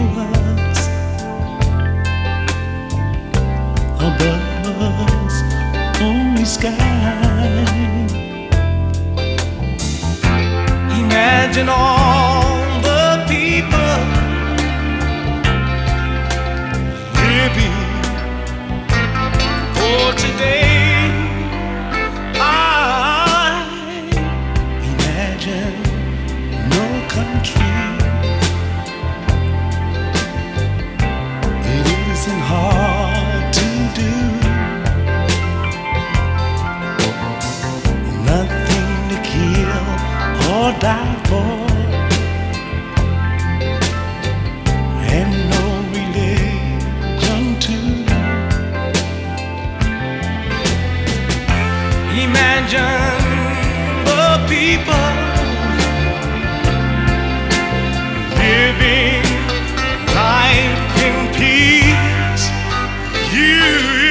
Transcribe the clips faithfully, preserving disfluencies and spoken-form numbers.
us above us only sky. Imagine all the people living for today. I imagine no country. It isn't hard to do. Nothing to kill or die for, and no religion too. Imagine the people living life in peace. You,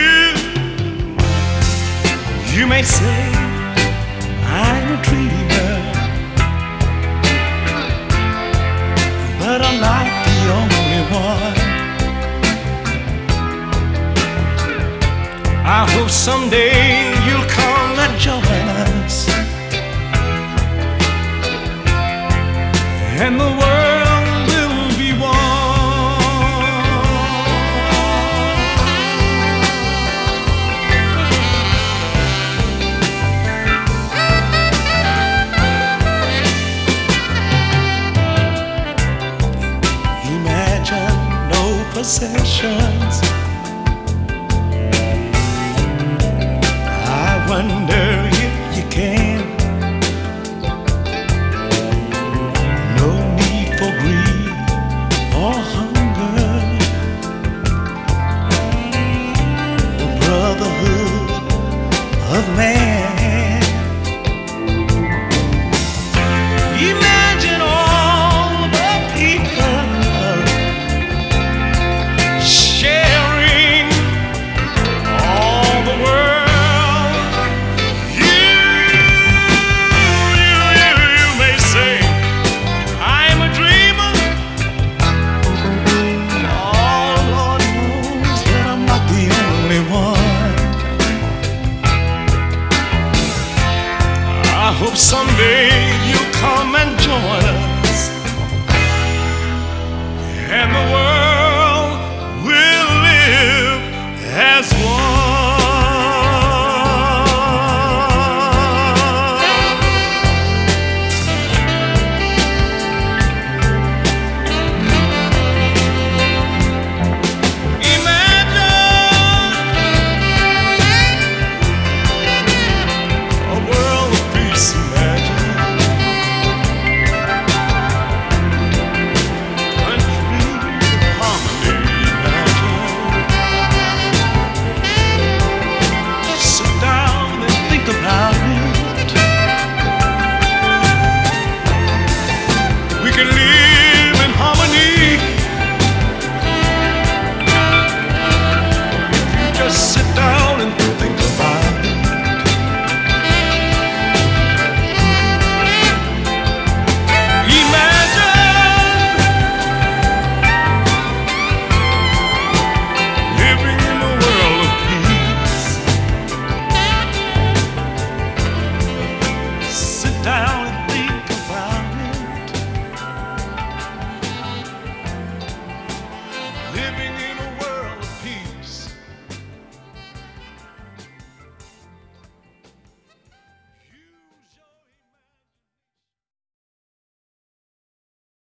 you may say I'm a dreamer, but I'm not the only one. I hope someday you'll come and join us, and the world will be one. Imagine no possessions. I wonder